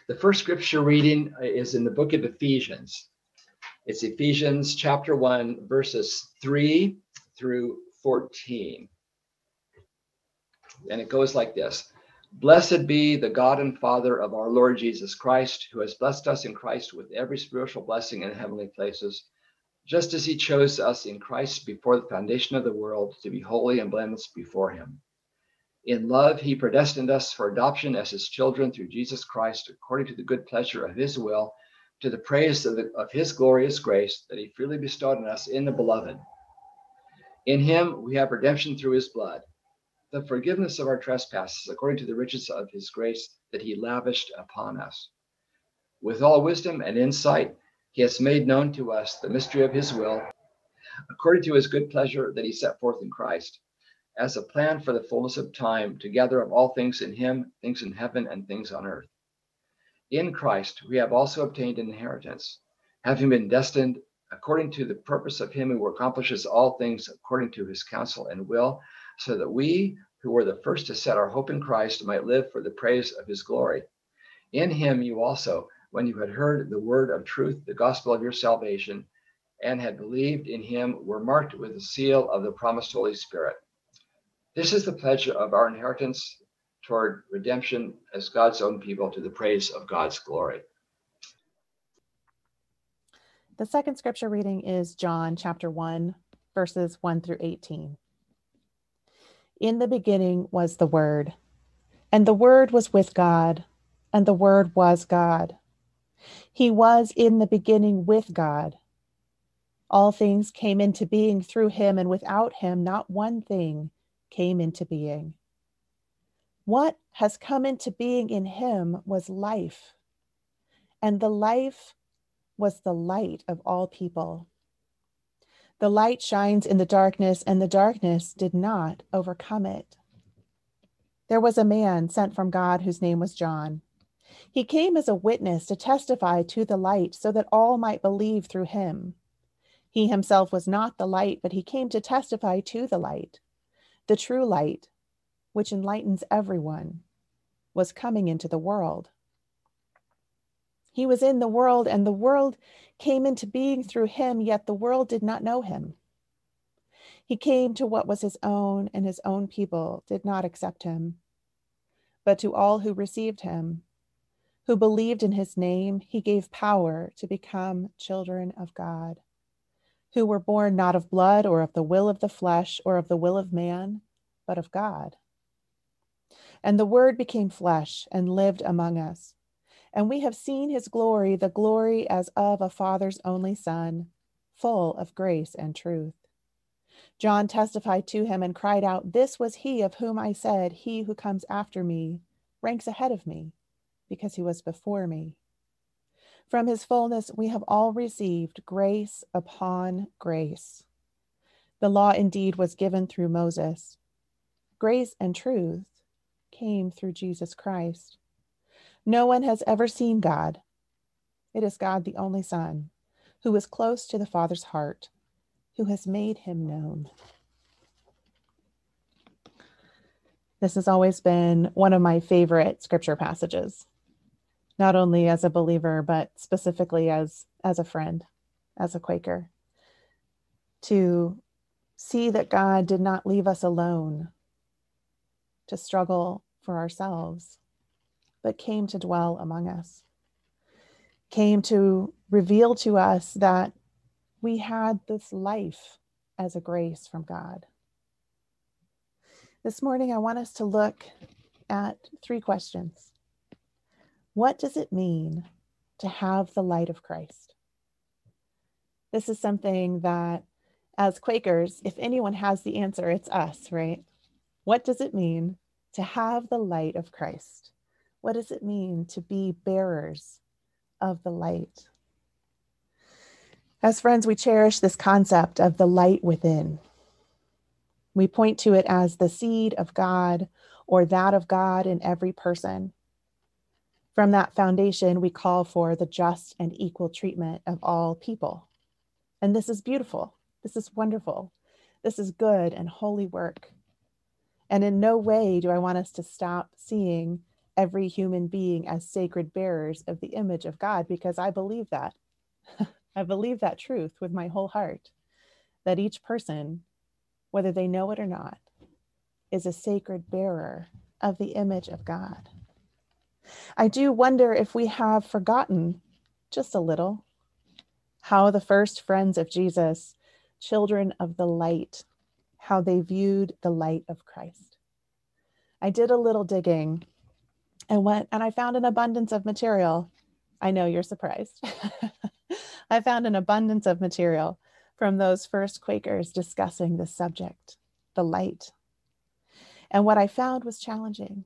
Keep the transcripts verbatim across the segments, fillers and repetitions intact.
The first scripture reading is in the book of Ephesians. It's Ephesians chapter one, verses three through fourteen. And it goes like this. Blessed be the God and Father of our Lord Jesus Christ, who has blessed us in Christ with every spiritual blessing in heavenly places, just as he chose us in Christ before the foundation of the world to be holy and blameless before him. In love, he predestined us for adoption as his children through Jesus Christ, according to the good pleasure of his will, to the praise of, the, of his glorious grace that he freely bestowed on us in the beloved. In him we have redemption through his blood, the forgiveness of our trespasses, according to the riches of his grace that he lavished upon us. With all wisdom and insight, he has made known to us the mystery of his will, according to his good pleasure that he set forth in Christ, as a plan for the fullness of time, to gather up all things in him, things in heaven and things on earth. In Christ we have also obtained an inheritance, having been destined according to the purpose of him who accomplishes all things according to his counsel and will, so that we, who were the first to set our hope in Christ, might live for the praise of his glory. In him you also, when you had heard the word of truth, the gospel of your salvation, and had believed in him, were marked with the seal of the promised Holy Spirit. This is the pledge of our inheritance toward redemption as God's own people, to the praise of God's glory. The second scripture reading is John chapter one, verses one through eighteen. In the beginning was the Word, and the Word was with God, and the Word was God. He was in the beginning with God. All things came into being through him, and without him not one thing came into being. What has come into being in him was life, and the life was the light of all people. The light shines in the darkness, and the darkness did not overcome it. There was a man sent from God whose name was John. He came as a witness to testify to the light, so that all might believe through him. He himself was not the light, but he came to testify to the light. The true light, which enlightens everyone, was coming into the world. He was in the world, and the world came into being through him, yet the world did not know him. He came to what was his own, and his own people did not accept him. But to all who received him, who believed in his name, he gave power to become children of God, who were born not of blood or of the will of the flesh or of the will of man, but of God. And the Word became flesh and lived among us. And we have seen his glory, the glory as of a Father's only Son, full of grace and truth. John testified to him and cried out, "This was he of whom I said, he who comes after me ranks ahead of me, because he was before me." From his fullness we have all received grace upon grace. The law indeed was given through Moses. Grace and truth came through Jesus Christ. No one has ever seen God. It is God, the only Son, who is close to the Father's heart, who has made him known. This has always been one of my favorite scripture passages, not only as a believer, but specifically as, as a friend, as a Quaker. To see that God did not leave us alone to struggle for ourselves, but came to dwell among us, came to reveal to us that we had this life as a grace from God. This morning, I want us to look at three questions. What does it mean to have the light of Christ? This is something that, as Quakers, if anyone has the answer, it's us, right? What does it mean to have the light of Christ? What does it mean to be bearers of the light? As friends, we cherish this concept of the light within. We point to it as the seed of God, or that of God in every person. From that foundation, we call for the just and equal treatment of all people. And this is beautiful. This is wonderful. This is good and holy work. And in no way do I want us to stop seeing every human being as sacred bearers of the image of God, because I believe that. I believe that truth with my whole heart, that each person, whether they know it or not, is a sacred bearer of the image of God. I do wonder if we have forgotten just a little how the first friends of Jesus, children of the light, how they viewed the light of Christ. I did a little digging and went and I found an abundance of material. I know you're surprised. I found an abundance of material from those first Quakers discussing this subject, the light. And what I found was challenging.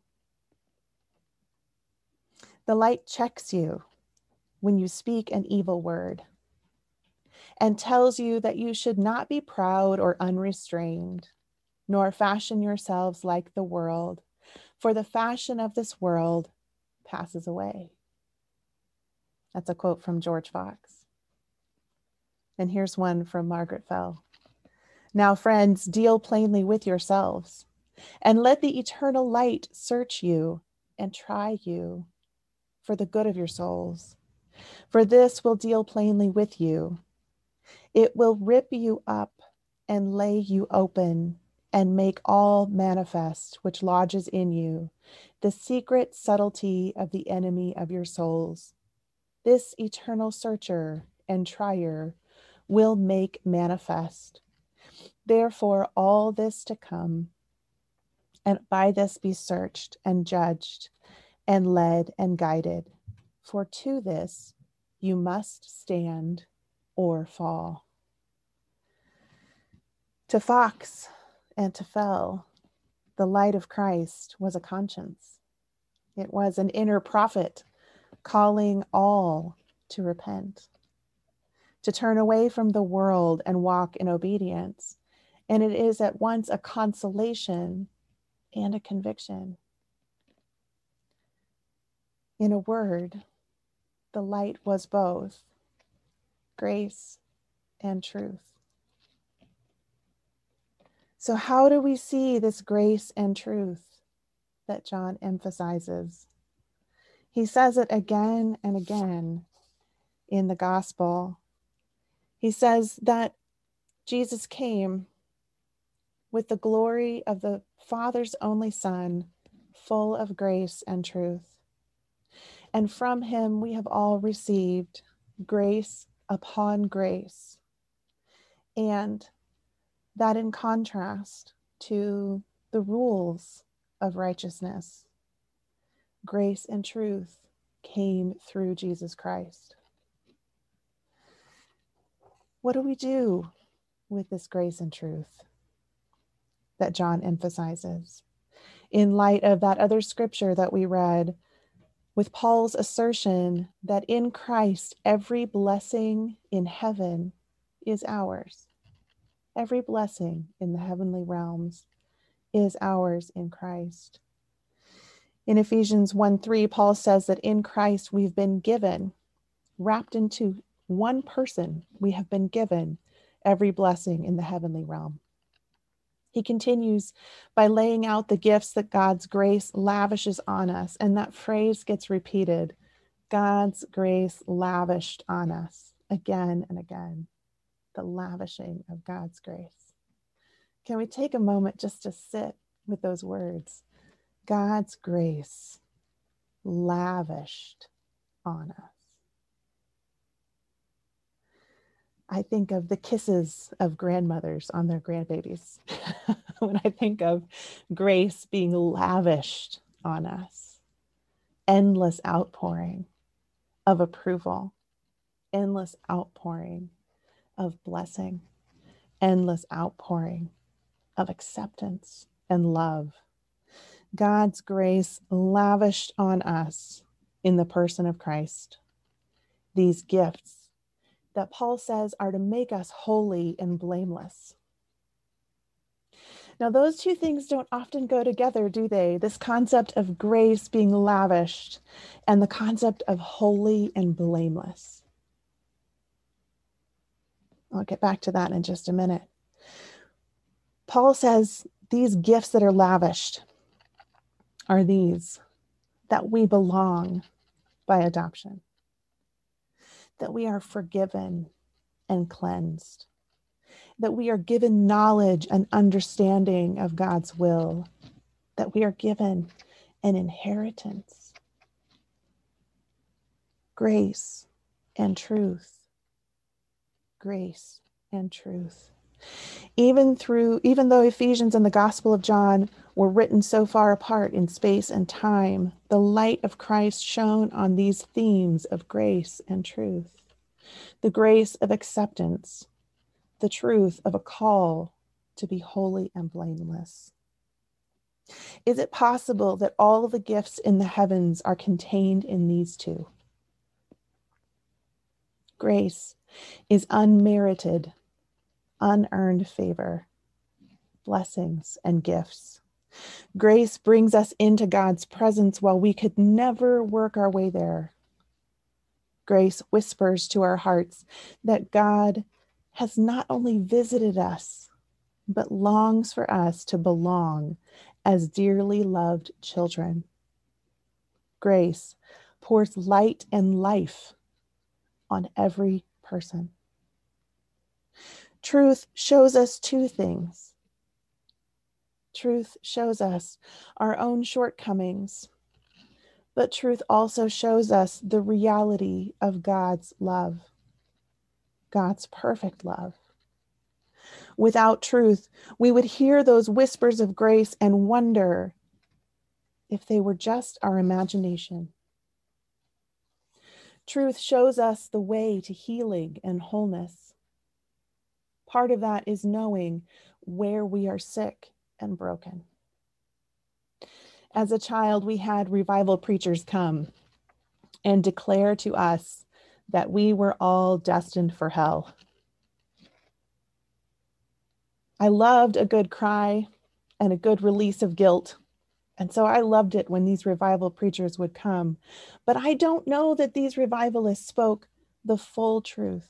The light checks you when you speak an evil word and tells you that you should not be proud or unrestrained, nor fashion yourselves like the world, for the fashion of this world passes away. That's a quote from George Fox. And here's one from Margaret Fell. Now, friends, deal plainly with yourselves, and let the eternal light search you and try you for the good of your souls. For this will deal plainly with you. It will rip you up and lay you open and make all manifest which lodges in you, the secret subtlety of the enemy of your souls. This eternal searcher and trier will make manifest. Therefore, all this to come, and by this be searched and judged and led and guided. For to this you must stand or fall. To Fox and to Fell, the light of Christ was a conscience. It was an inner prophet calling all to repent, to turn away from the world and walk in obedience. And it is at once a consolation and a conviction. In a word, the light was both grace and truth. So how do we see this grace and truth that John emphasizes? He says it again and again in the gospel. He says that Jesus came with the glory of the Father's only Son, full of grace and truth. And from him we have all received grace upon grace. And that in contrast to the rules of righteousness, grace and truth came through Jesus Christ. What do we do with this grace and truth that John emphasizes in light of that other scripture that we read with Paul's assertion that in Christ, every blessing in heaven is ours? Every blessing in the heavenly realms is ours in Christ. In Ephesians one three, Paul says that in Christ we've been given, wrapped into one person, we have been given every blessing in the heavenly realm. He continues by laying out the gifts that God's grace lavishes on us. And that phrase gets repeated, God's grace lavished on us, again and again. The lavishing of God's grace. Can we take a moment just to sit with those words? God's grace lavished on us. I think of the kisses of grandmothers on their grandbabies. When I think of grace being lavished on us, endless outpouring of approval, endless outpouring of blessing, endless outpouring of acceptance and love. God's grace lavished on us in the person of Christ. These gifts that Paul says are to make us holy and blameless. Now, those two things don't often go together, do they? This concept of grace being lavished and the concept of holy and blameless. I'll get back to that in just a minute. Paul says these gifts that are lavished are these, that we belong by adoption, that we are forgiven and cleansed, that we are given knowledge and understanding of God's will, that we are given an inheritance, grace and truth, grace and truth. Even through, even though Ephesians and the Gospel of John were written so far apart in space and time, the light of Christ shone on these themes of grace and truth. The grace of acceptance, the truth of a call to be holy and blameless. Is it possible that all of the gifts in the heavens are contained in these two? Grace is unmerited, unearned favor, blessings, and gifts. Grace brings us into God's presence while we could never work our way there. Grace whispers to our hearts that God has not only visited us, but longs for us to belong as dearly loved children. Grace pours light and life on every person. Truth shows us two things. Truth shows us our own shortcomings, but truth also shows us the reality of God's love, God's perfect love. Without truth, we would hear those whispers of grace and wonder if they were just our imagination. Truth shows us the way to healing and wholeness. Part of that is knowing where we are sick and broken. As a child, we had revival preachers come and declare to us that we were all destined for hell. I loved a good cry and a good release of guilt. And so I loved it when these revival preachers would come. But I don't know that these revivalists spoke the full truth.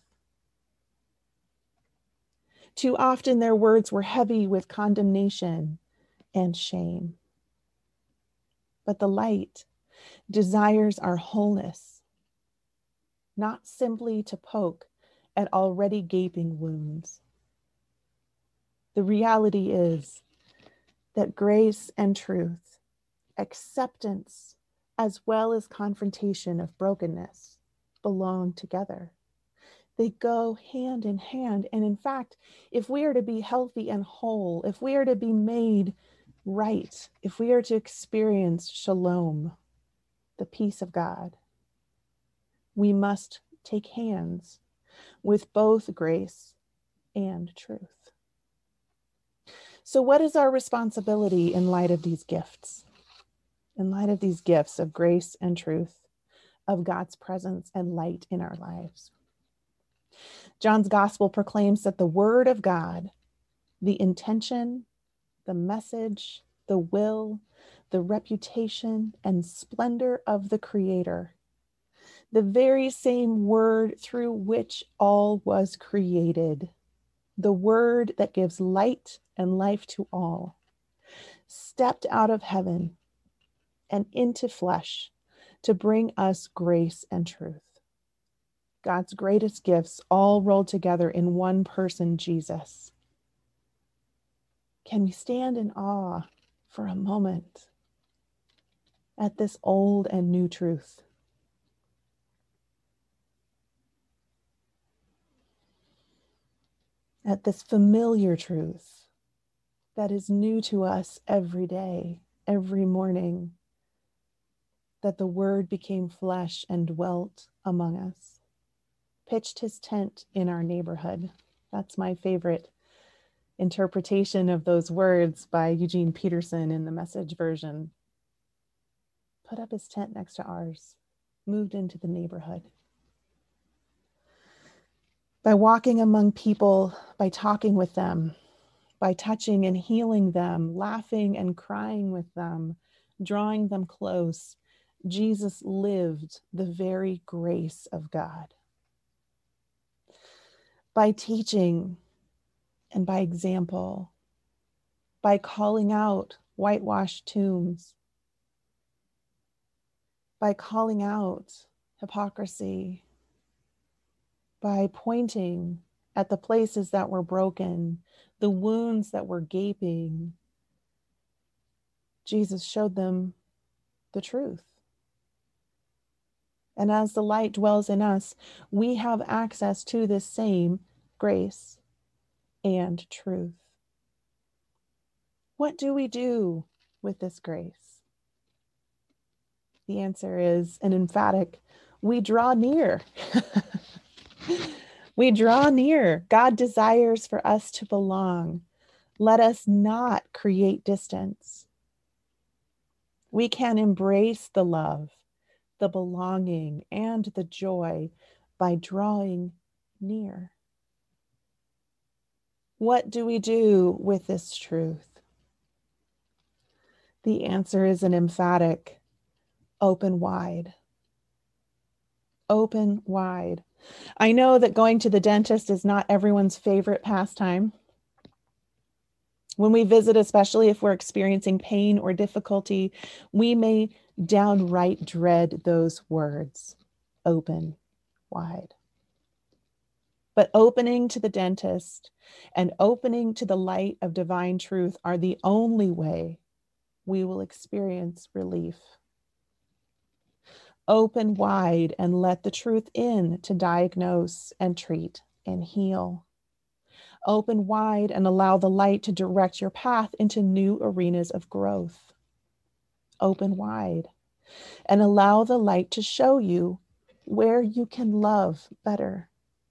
Too often their words were heavy with condemnation and shame. But the light desires our wholeness, not simply to poke at already gaping wounds. The reality is that grace and truth, acceptance, as well as confrontation of brokenness, belong together. They go hand in hand. And in fact, if we are to be healthy and whole, if we are to be made right, if we are to experience shalom, the peace of God, we must take hands with both grace and truth. So what is our responsibility in light of these gifts? In light of these gifts of grace and truth, of God's presence and light in our lives? John's gospel proclaims that the word of God, the intention, the message, the will, the reputation, and splendor of the Creator, the very same word through which all was created, the word that gives light and life to all, stepped out of heaven and into flesh to bring us grace and truth. God's greatest gifts all rolled together in one person, Jesus. Can we stand in awe for a moment at this old and new truth? At this familiar truth that is new to us every day, every morning, that the Word became flesh and dwelt among us, pitched his tent in our neighborhood. That's my favorite interpretation of those words by Eugene Peterson in the Message version. Put up his tent next to ours, moved into the neighborhood. By walking among people, by talking with them, by touching and healing them, laughing and crying with them, drawing them close, Jesus lived the very grace of God. By teaching and by example, by calling out whitewashed tombs, by calling out hypocrisy, by pointing at the places that were broken, the wounds that were gaping. Jesus showed them the truth. And as the light dwells in us, we have access to this same grace and truth. What do we do with this grace? The answer is an emphatic, we draw near. We draw near. God desires for us to belong. Let us not create distance. We can embrace the love, the belonging, and the joy by drawing near. What do we do with this truth? The answer is an emphatic, open wide. Open wide. I know that going to the dentist is not everyone's favorite pastime. When we visit, especially if we're experiencing pain or difficulty, we may downright dread those words, open wide. But opening to the dentist and opening to the light of divine truth are the only way we will experience relief. Open wide and let the truth in to diagnose and treat and heal. Open wide and allow the light to direct your path into new arenas of growth. Open wide and allow the light to show you where you can love better.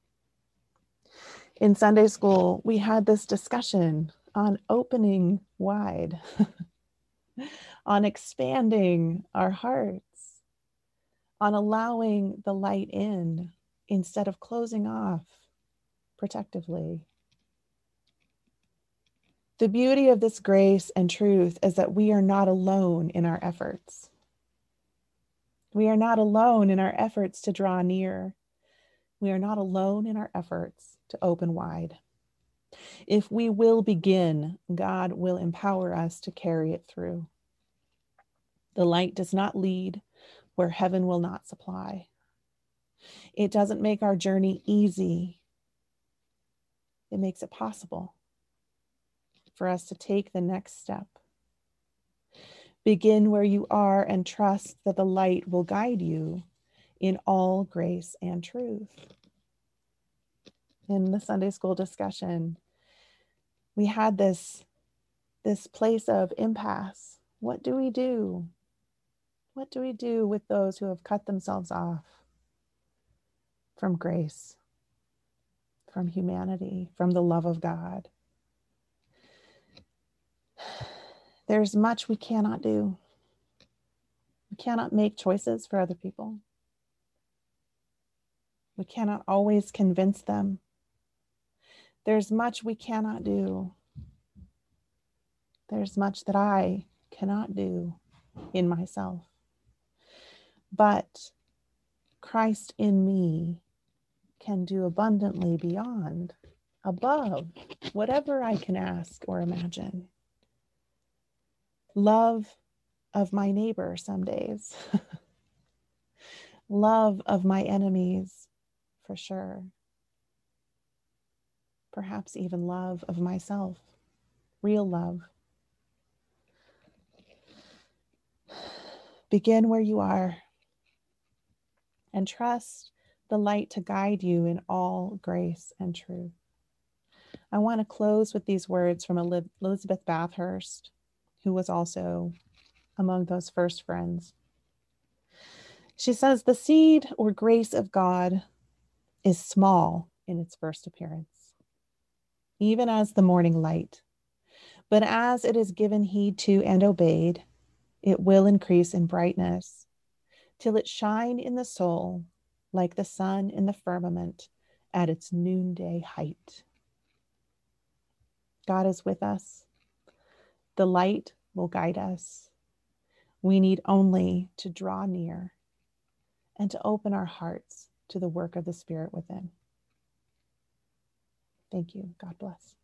In Sunday school, we had this discussion on opening wide, on expanding our hearts, on allowing the light in instead of closing off protectively. The beauty of this grace and truth is that we are not alone in our efforts. We are not alone in our efforts to draw near. We are not alone in our efforts to open wide. If we will begin, God will empower us to carry it through. The light does not lead where heaven will not supply. It doesn't make our journey easy. It makes it possible for us to take the next step. Begin where you are and trust that the light will guide you in all grace and truth. In the Sunday school discussion, we had this, this place of impasse. What do we do? What do we do with those who have cut themselves off from grace, from humanity, from the love of God? There's much we cannot do. We cannot make choices for other people. We cannot always convince them. There's much we cannot do. There's much that I cannot do in myself. But Christ in me can do abundantly beyond, above, whatever I can ask or imagine. Love of my neighbor some days. Love of my enemies, for sure. Perhaps even love of myself, real love. Begin where you are and trust the light to guide you in all grace and truth. I want to close with these words from Elizabeth Bathurst, who was also among those first friends. She says, the seed or grace of God is small in its first appearance, even as the morning light. But as it is given heed to and obeyed, it will increase in brightness till it shine in the soul like the sun in the firmament at its noonday height. God is with us. The light will guide us. We need only to draw near and to open our hearts to the work of the Spirit within. Thank you. God bless.